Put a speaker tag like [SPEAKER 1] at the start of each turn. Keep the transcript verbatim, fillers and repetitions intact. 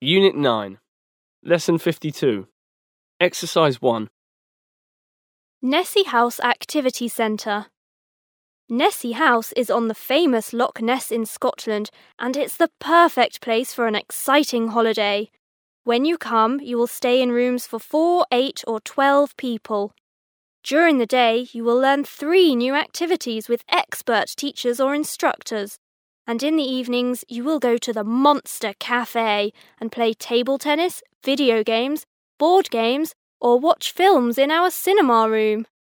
[SPEAKER 1] Unit nine, Lesson fifty-two, Exercise one.
[SPEAKER 2] Nessie House Activity Centre. Nessie House is on the famous Loch Ness in Scotland, and it's the perfect place for an exciting holiday. When you come, you will stay in rooms for four, eight or twelve people. During the day, you will learn three new activities with expert teachers or instructors. And in the evenings, you will go to the Monster Cafe and play table tennis, video games, board games, or watch films in our cinema room.